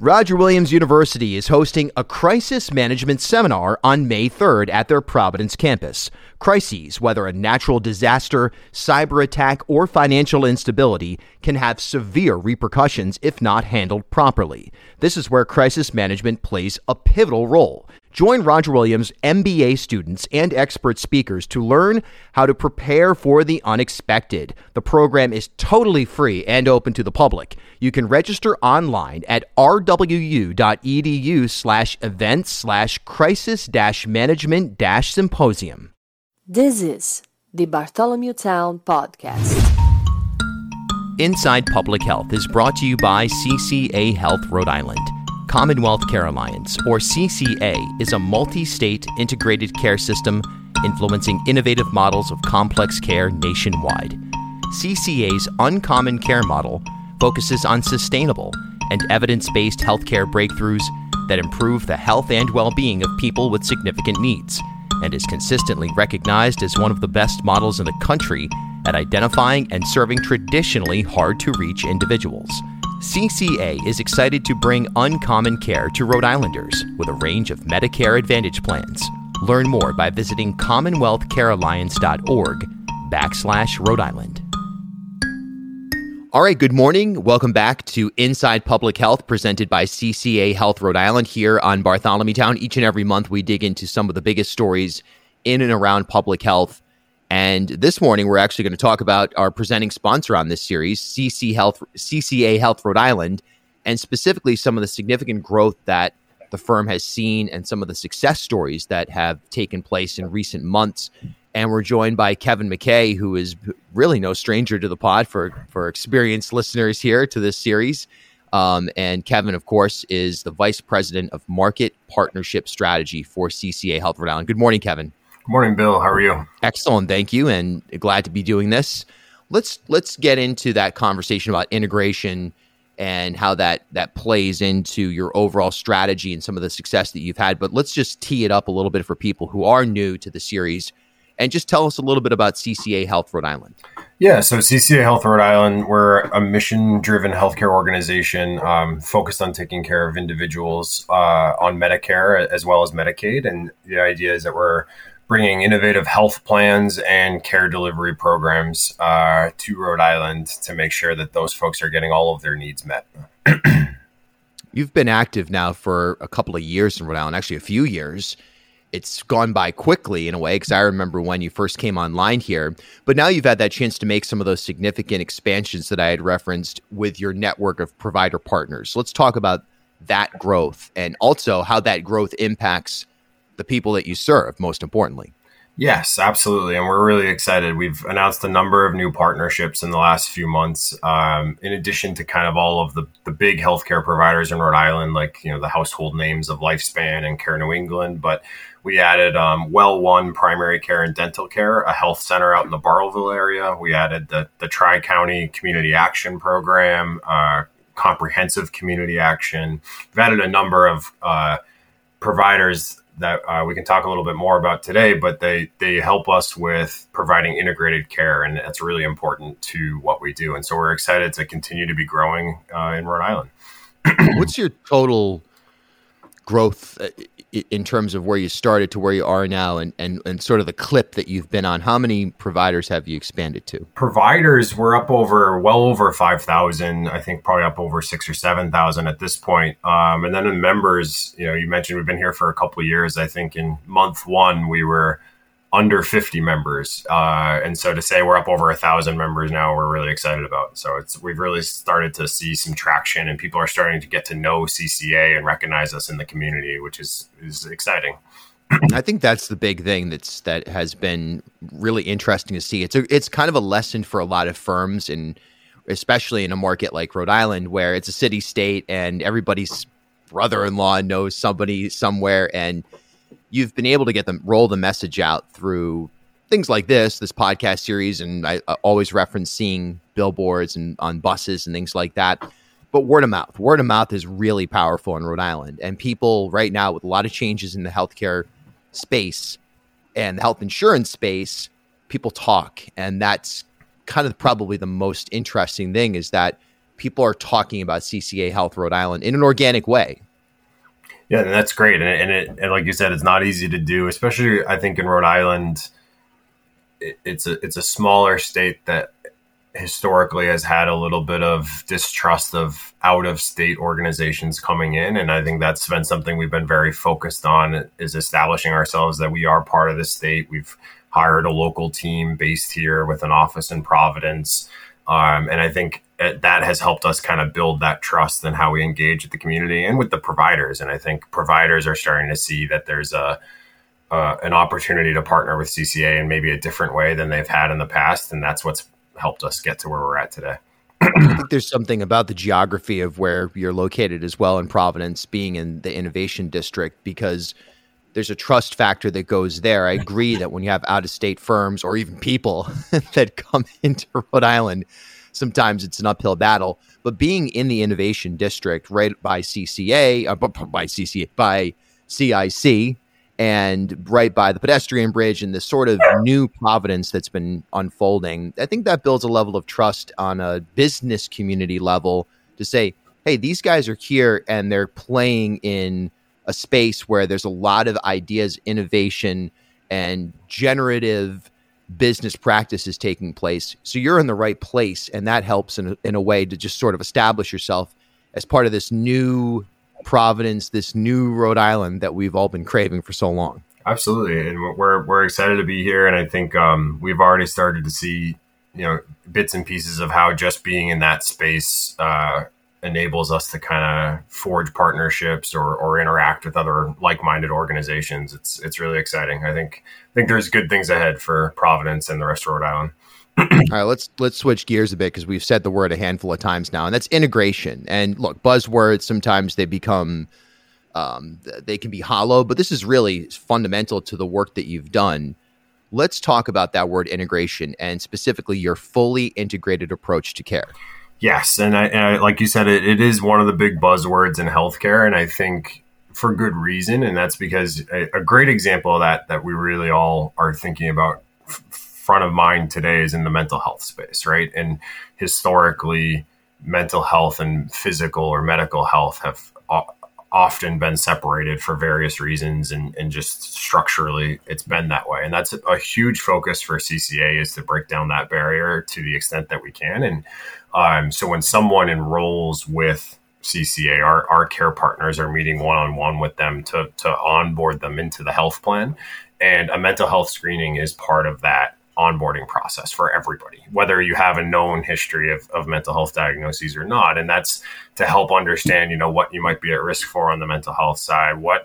Roger Williams University is hosting a crisis management seminar on May 3rd at their Providence campus. Crises, whether a natural disaster, cyber attack, or financial instability, can have severe repercussions if not handled properly. This is where crisis management plays a pivotal role. Join Roger Williams MBA students and expert speakers to learn how to prepare for the unexpected. The program is totally free and open to the public. You can register online at rwu.edu/events/crisis-management-symposium. This is the Bartholomew Town Podcast. Inside Public Health is brought to you by CCA Health Rhode Island. Commonwealth Care Alliance, or CCA, is a multi-state integrated care system influencing innovative models of complex care nationwide. CCA's Uncommon Care model focuses on sustainable and evidence-based healthcare breakthroughs that improve the health and well-being of people with significant needs, and is consistently recognized as one of the best models in the country at identifying and serving traditionally hard-to-reach individuals. CCA is excited to bring Uncommon Care to Rhode Islanders with a range of Medicare Advantage plans. Learn more by visiting commonwealthcarealliance.org/Rhode Island. All right, good morning. Welcome back to Inside Public Health, presented by CCA Health Rhode Island here on Bartholomew Town. Each and every month, we dig into some of the biggest stories in and around public health. And this morning, we're actually going to talk about our presenting sponsor on this series, CCA Health Rhode Island, and specifically some of the significant growth that the firm has seen and some of the success stories that have taken place in recent months. And we're joined by Kevin McKay, who is really no stranger to the pod for experienced listeners here to this series. And Kevin, of course, is the Vice President of Market Partnership Strategy for CCA Health Rhode Island. Good morning, Kevin. Good morning, Bill. How are you? Excellent. Thank you. And glad to be doing this. Let's get into that conversation about integration and how that plays into your overall strategy and some of the success that you've had. But let's just tee it up a little bit for people who are new to the series and just tell us a little bit about CCA Health Rhode Island. Yeah, so CCA Health Rhode Island, we're a mission-driven healthcare organization focused on taking care of individuals on Medicare as well as Medicaid. And the idea is that we're bringing innovative health plans and care delivery programs to Rhode Island to make sure that those folks are getting all of their needs met. You've been active now for a couple of years in Rhode Island, actually a few years. It's gone by quickly in a way, because I remember when you first came online here. But now you've had that chance to make some of those significant expansions that I had referenced with your network of provider partners. Let's talk about that growth and also how that growth impacts the people that you serve, most importantly. Yes, absolutely. And we're really excited. We've announced a number of new partnerships in the last few months, in addition to kind of all of the big healthcare providers in Rhode Island, like, the household names of Lifespan and Care New England. But we added Well One Primary Care and Dental Care, a health center out in the Bartleville area. We added the Tri-County Community Action Program, Comprehensive Community Action. We've added a number of providers that we can talk a little bit more about today, but they help us with providing integrated care, and that's really important to what we do. And so we're excited to continue to be growing in Rhode Island. What's your total growth in terms of where you started to where you are now, and sort of the clip that you've been on? How many providers have you expanded to? Providers, we're up well over 5,000. I think probably up over 6,000 or 7,000 at this point. And then in members, you mentioned we've been here for a couple of years. I think in month one, we were under 50 members. And so to say we're up over 1,000 members now, we're really excited about. So we've really started to see some traction, and people are starting to get to know CCA and recognize us in the community, which is exciting. I think that's the big thing that has been really interesting to see. It's kind of a lesson for a lot of firms, and especially in a market like Rhode Island, where it's a city state and everybody's brother-in-law knows somebody somewhere, and you've been able to get them roll the message out through things like this podcast series. And I always reference seeing billboards and on buses and things like that. But word of mouth is really powerful in Rhode Island. And people right now, with a lot of changes in the healthcare space and the health insurance space, people talk. And that's kind of probably the most interesting thing, is that people are talking about CCA Health Rhode Island in an organic way. Yeah, and that's great. And like you said, it's not easy to do, especially I think in Rhode Island. It's a smaller state that historically has had a little bit of distrust of out of state organizations coming in. And I think that's been something we've been very focused on, is establishing ourselves that we are part of the state. We've hired a local team based here with an office in Providence. And I think that has helped us kind of build that trust in how we engage with the community and with the providers. And I think providers are starting to see that there's an opportunity to partner with CCA in maybe a different way than they've had in the past. And that's what's helped us get to where we're at today. I think there's something about the geography of where you're located as well in Providence, being in the innovation district, because there's a trust factor that goes there. I agree that when you have out-of-state firms or even people that come into Rhode Island, sometimes it's an uphill battle. But being in the innovation district, right by CCA, by CIC, and right by the pedestrian bridge and this sort of new Providence that's been unfolding, I think that builds a level of trust on a business community level to say, hey, these guys are here and they're playing in a space where there's a lot of ideas, innovation, and generative business practices taking place. So you're in the right place, and that helps in a way to just sort of establish yourself as part of this new Providence, this new Rhode Island that we've all been craving for so long. Absolutely. And we're excited to be here. And I think we've already started to see, bits and pieces of how just being in that space enables us to kind of forge partnerships or interact with other like-minded organizations. It's really exciting. I think there's good things ahead for Providence and the rest of Rhode Island. All right, let's switch gears a bit, because we've said the word a handful of times now, and that's integration. And look, buzzwords, sometimes they become, they can be hollow, but this is really fundamental to the work that you've done. Let's talk about that word integration and specifically your fully integrated approach to care. Yes, and I like you said, it is one of the big buzzwords in healthcare, and I think for good reason. And that's because a great example of that we really all are thinking about front of mind today is in the mental health space, right? And historically, mental health and physical or medical health have often been separated for various reasons, and just structurally it's been that way. And that's a huge focus for CCA, is to break down that barrier to the extent that we can. And so when someone enrolls with CCA, our care partners are meeting one-on-one with them to onboard them into the health plan. And a mental health screening is part of that onboarding process for everybody, whether you have a known history of mental health diagnoses or not. And that's to help understand, what you might be at risk for on the mental health side, what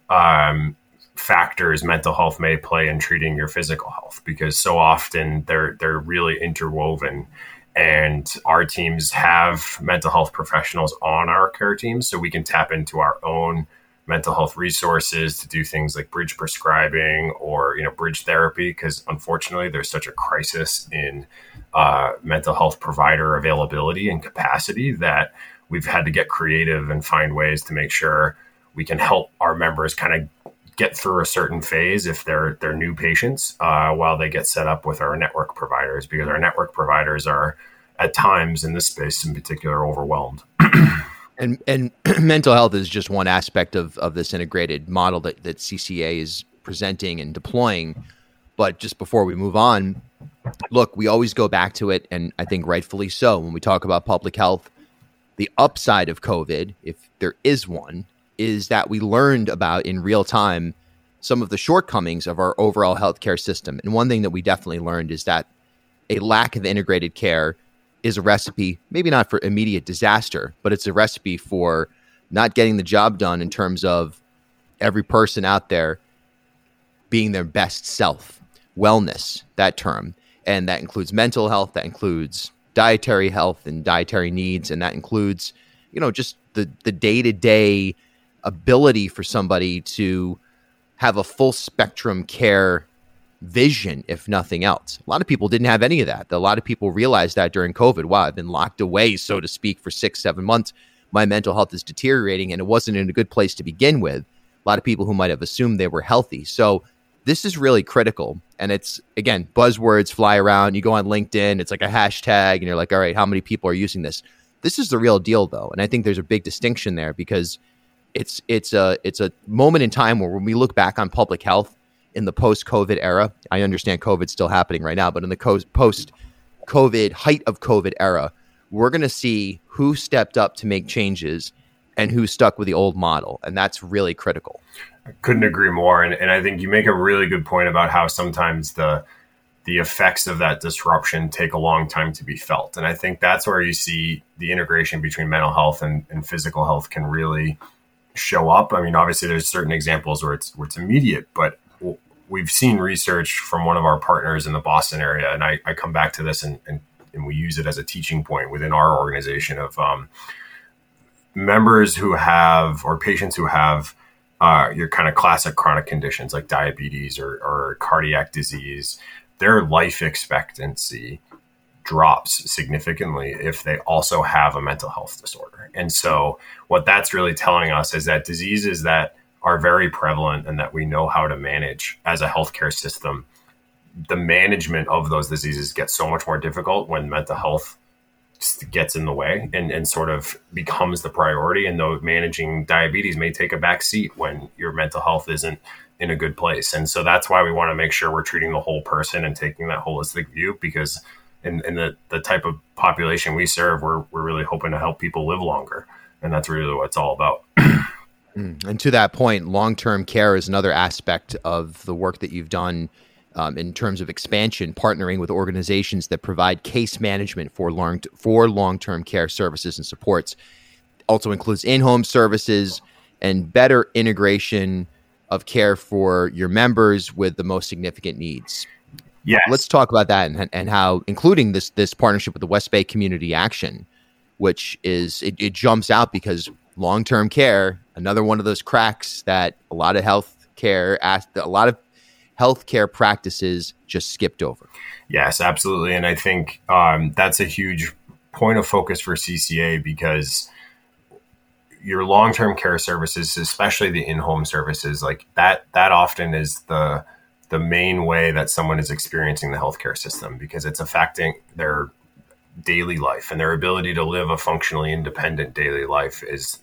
factors mental health may play in treating your physical health, because so often they're really interwoven. And our teams have mental health professionals on our care teams, so we can tap into our own mental health resources to do things like bridge prescribing or, bridge therapy, because unfortunately there's such a crisis in mental health provider availability and capacity that we've had to get creative and find ways to make sure we can help our members kind of get through a certain phase if they're new patients while they get set up with our network providers, because our network providers are at times in this space in particular overwhelmed. And mental health is just one aspect of this integrated model that CCA is presenting and deploying. But just before we move on, look, we always go back to it, and I think rightfully so, when we talk about public health. The upside of COVID, if there is one, is that we learned about in real time some of the shortcomings of our overall healthcare system. And one thing that we definitely learned is that a lack of integrated care is a recipe, maybe not for immediate disaster, but it's a recipe for not getting the job done in terms of every person out there being their best self, wellness, that term. And that includes mental health, that includes dietary health and dietary needs, and that includes, just the day-to-day ability for somebody to have a full spectrum care vision, if nothing else. A lot of people didn't have any of that. A lot of people realized that during COVID. Wow, I've been locked away, so to speak, for 6-7 months. My mental health is deteriorating, and it wasn't in a good place to begin with. A lot of people who might have assumed they were healthy. So this is really critical. And it's, again, buzzwords fly around. You go on LinkedIn, it's like a hashtag, and you're like, all right, how many people are using this? This is the real deal, though. And I think there's a big distinction there because it's a moment in time where when we look back on public health in the post-COVID era, I understand COVID's still happening right now, but in the post-COVID, height of COVID era, we're going to see who stepped up to make changes and who stuck with the old model. And that's really critical. I couldn't agree more. And I think you make a really good point about how sometimes the effects of that disruption take a long time to be felt. And I think that's where you see the integration between mental health and physical health can really show up. I mean, obviously there's certain examples where it's immediate, but we've seen research from one of our partners in the Boston area. And I come back to this and we use it as a teaching point within our organization of members who have, or patients who have your kind of classic chronic conditions like diabetes or cardiac disease. Their life expectancy drops significantly if they also have a mental health disorder. And so what that's really telling us is that diseases that are very prevalent and that we know how to manage as a healthcare system, the management of those diseases gets so much more difficult when mental health gets in the way and sort of becomes the priority. And though managing diabetes may take a back seat when your mental health isn't in a good place. And so that's why we want to make sure we're treating the whole person and taking that holistic view, because in the type of population we serve, we're really hoping to help people live longer. And that's really what it's all about. And to that point, long-term care is another aspect of the work that you've done in terms of expansion, partnering with organizations that provide case management for long-term care services and supports. Also includes in-home services and better integration of care for your members with the most significant needs. Yes. Let's talk about that and how, including this partnership with the West Bay Community Action, which is, it jumps out because long-term care, another one of those cracks that a lot of healthcare practices just skipped over. Yes, absolutely. And I think that's a huge point of focus for CCA, because your long-term care services, especially the in-home services, like that often is the main way that someone is experiencing the healthcare system, because it's affecting their daily life, and their ability to live a functionally independent daily life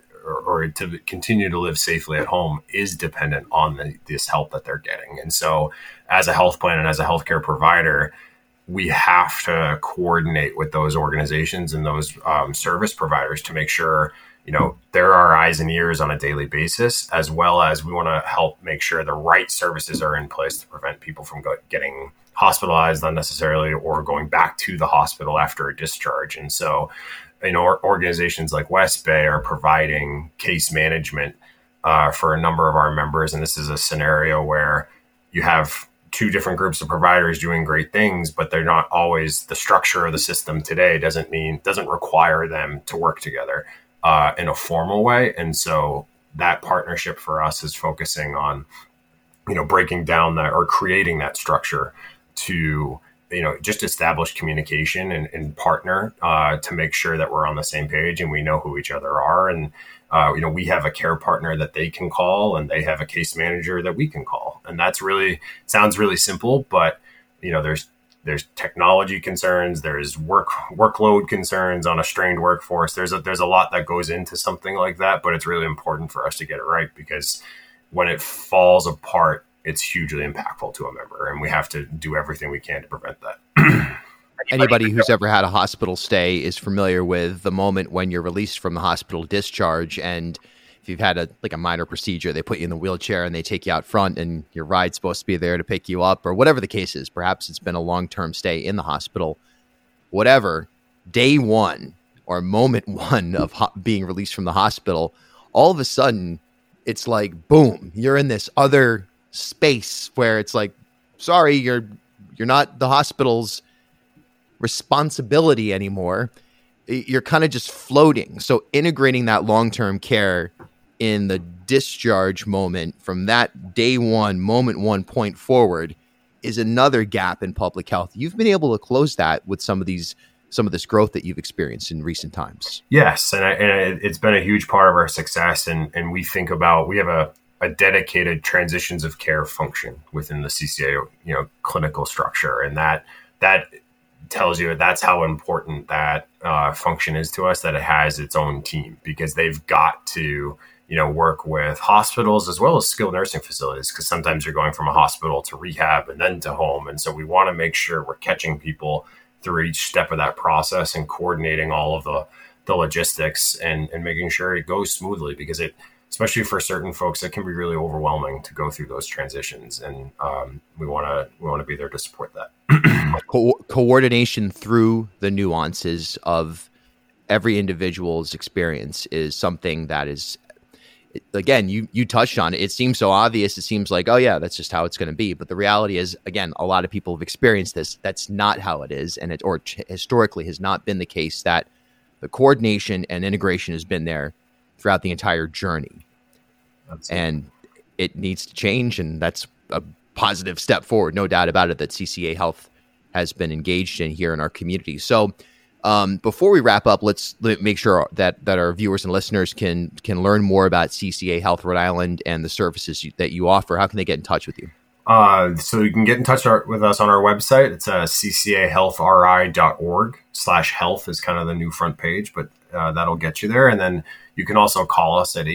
or to continue to live safely at home is dependent on this help that they're getting. And so as a health plan and as a healthcare provider, we have to coordinate with those organizations and those service providers to make sure, they're our eyes and ears on a daily basis, as well as we want to help make sure the right services are in place to prevent people from getting hospitalized unnecessarily or going back to the hospital after a discharge. And so, organizations like West Bay are providing case management for a number of our members. And this is a scenario where you have two different groups of providers doing great things, but they're not always, the structure of the system today doesn't require them to work together in a formal way. And so that partnership for us is focusing on, breaking down that or creating that structure to, just establish communication and partner to make sure that we're on the same page and we know who each other are. And, we have a care partner that they can call, and they have a case manager that we can call. And that's sounds really simple, but, there's technology concerns, there's workload concerns on a strained workforce. There's a lot that goes into something like that, but it's really important for us to get it right, because when it falls apart, it's hugely impactful to a member, and we have to do everything we can to prevent that. Anybody who's ever had a hospital stay is familiar with the moment when you're released from the hospital discharge, and if you've had a minor procedure, they put you in the wheelchair and they take you out front, and your ride's supposed to be there to pick you up, or whatever the case is. Perhaps it's been a long-term stay in the hospital. Whatever, day one or moment one of being released from the hospital, all of a sudden, it's like, boom, you're in this other space where it's like, sorry, you're not the hospital's responsibility anymore. You're kind of just floating. So integrating that long-term care in the discharge moment from that day one, moment one point forward is another gap in public health. You've been able to close that with some of this growth that you've experienced in recent times. Yes. And it's been a huge part of our success. And we think about, we have a dedicated transitions of care function within the CCA, clinical structure. And that tells you that's how important that function is to us, that it has its own team, because they've got to, work with hospitals as well as skilled nursing facilities, because sometimes you're going from a hospital to rehab and then to home. And so we want to make sure we're catching people through each step of that process and coordinating all of the logistics and making sure it goes smoothly, because especially for certain folks, it can be really overwhelming to go through those transitions. And we want to be there to support that. Coordination through the nuances of every individual's experience is something that is, again, you touched on it. It seems so obvious. It seems like, oh yeah, that's just how it's going to be. But the reality is, again, a lot of people have experienced this. That's not how it is. And historically has not been the case that the coordination and integration has been there throughout the entire journey. Absolutely. And it needs to change. And that's a positive step forward, no doubt about it, that CCA Health has been engaged in here in our community. So before we wrap up, let's make sure that our viewers and listeners can learn more about CCA Health Rhode Island and the services that you offer. How can they get in touch with you? So you can get in touch with us on our website. It's ccahealthri.org/health is kind of the new front page, but that'll get you there. And then you can also call us at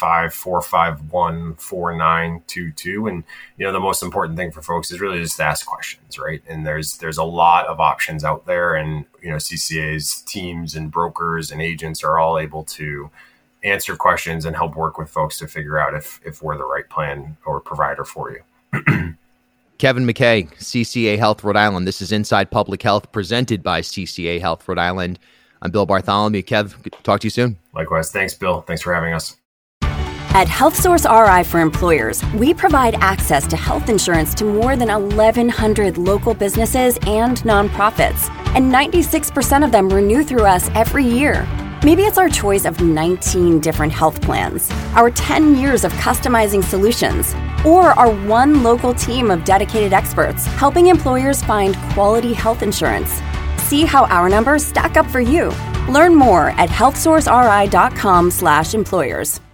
855-451-4922. And, the most important thing for folks is really just to ask questions, right? And there's a lot of options out there, and, CCA's teams and brokers and agents are all able to answer questions and help work with folks to figure out if we're the right plan or provider for you. Kevin McKay, CCA Health Rhode Island. This is Inside Public Health, presented by CCA Health Rhode Island. I'm Bill Bartholomew. Kev, talk to you soon. Likewise. Thanks, Bill. Thanks for having us. At HealthSource RI for Employers, we provide access to health insurance to more than 1,100 local businesses and nonprofits, and 96% of them renew through us every year. Maybe it's our choice of 19 different health plans, our 10 years of customizing solutions, or our one local team of dedicated experts helping employers find quality health insurance. See how our numbers stack up for you. Learn more at healthsourceri.com/employers.